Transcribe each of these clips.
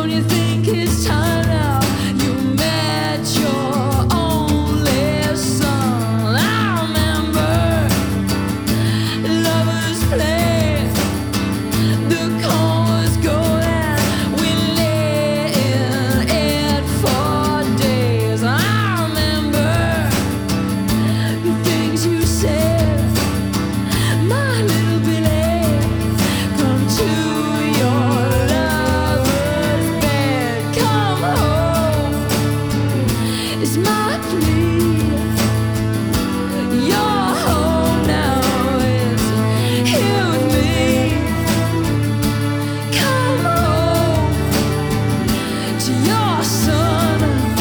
Don't you think it's time now you met your only son? I remember lovers play, the call was going, we lay in it for days. I remember the things you said, my little Billy, come to your lover's bed, come home, is my plea. You're home now, it's here with me. Come home to your son.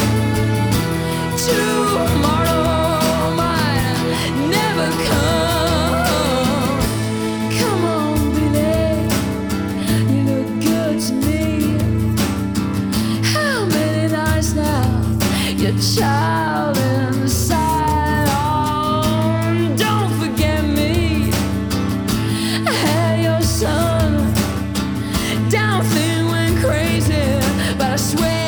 Tomorrow might never come. Come on, Billy, you look good to me. How many nights now your child inside? Oh, don't forget me. I had your son down thin, went crazy, but I swear